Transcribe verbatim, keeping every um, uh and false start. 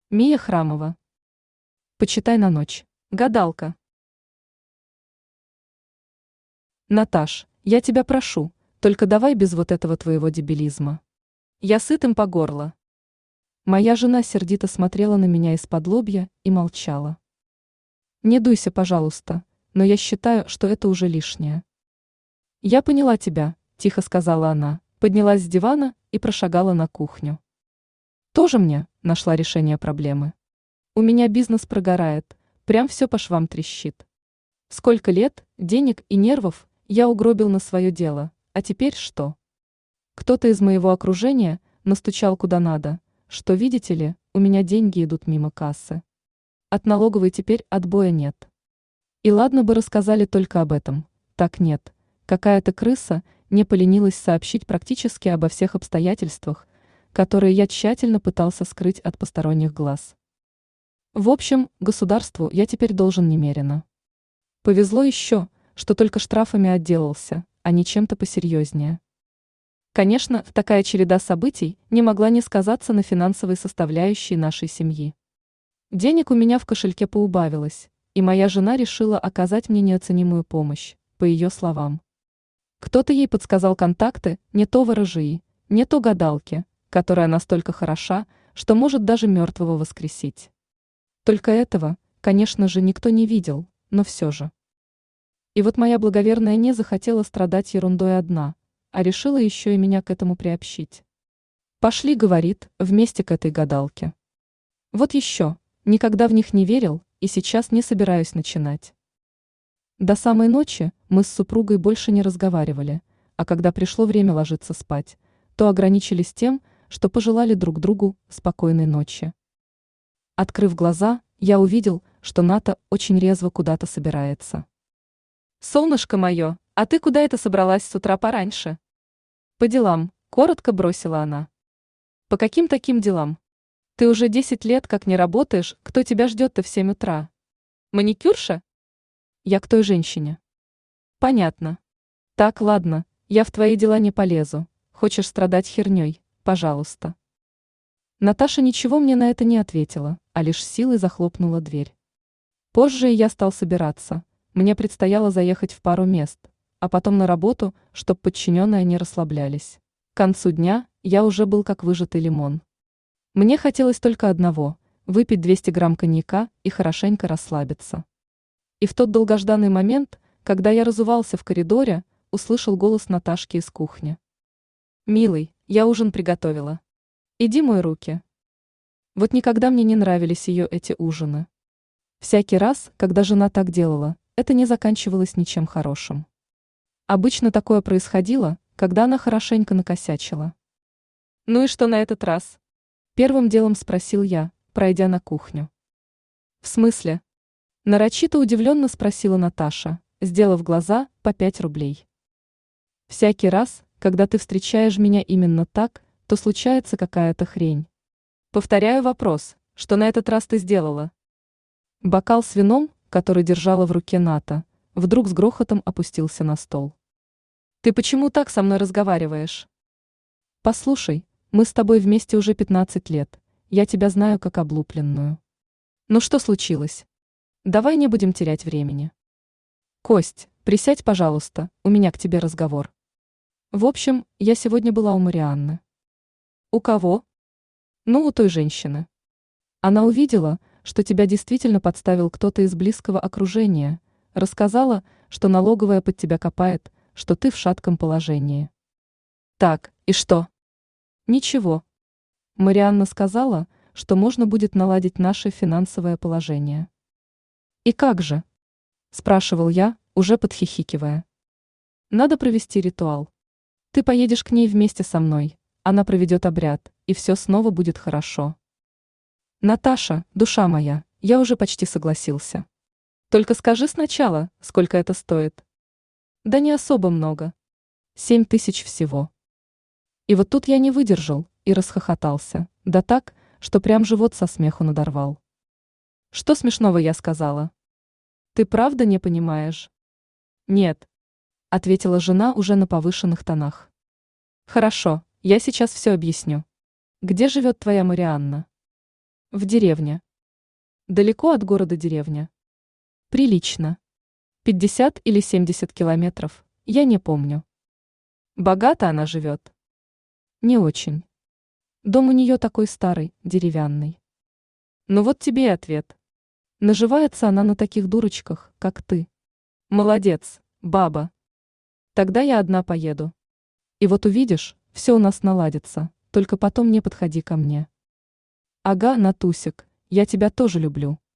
Мия Храмова. Почитай на ночь. Гадалка. Наташ, я тебя прошу, только давай без вот этого твоего дебилизма. Я сытым по горло. Моя жена сердито смотрела на меня из-под лобья и молчала. Не дуйся, пожалуйста, но я считаю, что это уже лишнее. Я поняла тебя, тихо сказала она, поднялась с дивана и прошагала на кухню. Тоже мне нашла решение проблемы. У меня бизнес прогорает, прям все по швам трещит. Сколько лет, денег и нервов я угробил на свое дело, а теперь что? Кто-то из моего окружения настучал куда надо, что, видите ли, у меня деньги идут мимо кассы. От налоговой теперь отбоя нет. И ладно бы рассказали только об этом, так нет. Какая-то крыса не поленилась сообщить практически обо всех обстоятельствах, которые я тщательно пытался скрыть от посторонних глаз. В общем, государству я теперь должен немерено. Повезло еще, что только штрафами отделался, а не чем-то посерьезнее. Конечно, такая череда событий не могла не сказаться на финансовой составляющей нашей семьи. Денег у меня в кошельке поубавилось, и моя жена решила оказать мне неоценимую помощь, по ее словам. Кто-то ей подсказал контакты не то ворожии, не то гадалки, которая настолько хороша, что может даже мертвого воскресить. Только этого, конечно же, никто не видел, но все же. И вот моя благоверная не захотела страдать ерундой одна, а решила еще и меня к этому приобщить. «Пошли, — говорит, — вместе к этой гадалке». Вот еще, никогда в них не верил и сейчас не собираюсь начинать. До самой ночи мы с супругой больше не разговаривали, а когда пришло время ложиться спать, то ограничились тем, что пожелали друг другу спокойной ночи. Открыв глаза, я увидел, что Ната очень резво куда-то собирается. «Солнышко мое, а ты куда это собралась с утра пораньше?» «По делам», — коротко бросила она. «По каким таким делам? Ты уже десять лет как не работаешь, кто тебя ждет-то в семь утра? Маникюрша?» «Я к той женщине». «Понятно. Так, ладно, я в твои дела не полезу. Хочешь страдать херней? Пожалуйста». Наташа ничего мне на это не ответила, а лишь силой захлопнула дверь. Позже я стал собираться. Мне предстояло заехать в пару мест, а потом на работу, чтоб подчиненные не расслаблялись. К концу дня я уже был как выжатый лимон. Мне хотелось только одного – выпить двести грамм коньяка и хорошенько расслабиться. И в тот долгожданный момент, когда я разувался в коридоре, услышал голос Наташки из кухни. «Милый, я ужин приготовила. Иди мой руки». Вот никогда мне не нравились ее эти ужины. Всякий раз, когда жена так делала, это не заканчивалось ничем хорошим. Обычно такое происходило, когда она хорошенько накосячила. «Ну и что на этот раз?» Первым делом спросил я, пройдя на кухню. «В смысле?» Нарочито удивленно спросила Наташа, сделав глаза по пять рублей. «Всякий раз, когда ты встречаешь меня именно так, то случается какая-то хрень. Повторяю вопрос, что на этот раз ты сделала?» Бокал с вином, который держала в руке Ната, вдруг с грохотом опустился на стол. «Ты почему так со мной разговариваешь?» «Послушай, мы с тобой вместе уже пятнадцать лет, я тебя знаю как облупленную. Ну что случилось? Давай не будем терять времени. Кость, присядь, пожалуйста, у меня к тебе разговор. В общем, я сегодня была у Марианны». «У кого?» «Ну, у той женщины. Она увидела, что тебя действительно подставил кто-то из близкого окружения, рассказала, что налоговая под тебя копает, что ты в шатком положении». «Так, и что?» «Ничего. Марианна сказала, что можно будет наладить наше финансовое положение». «И как же?» – спрашивал я, уже подхихикивая. «Надо провести ритуал. Ты поедешь к ней вместе со мной, она проведет обряд, и все снова будет хорошо». «Наташа, душа моя, я уже почти согласился. Только скажи сначала, сколько это стоит». «Да не особо много. Семь тысяч всего». И вот тут я не выдержал и расхохотался, да так, что прям живот со смеху надорвал. «Что смешного я сказала? Ты правда не понимаешь?» «Нет», — ответила жена уже на повышенных тонах. «Хорошо, я сейчас все объясню. Где живет твоя Марианна?» В деревне. Далеко от города деревня. Прилично. Пятьдесят или семьдесят километров, я не помню. Богато она живет. Не очень. Дом у нее такой старый, деревянный. Ну вот тебе и ответ. Наживается она на таких дурочках, как ты. Молодец, баба. Тогда я одна поеду. И вот увидишь, все у нас наладится, только потом не подходи ко мне. Ага, Натусик, я тебя тоже люблю.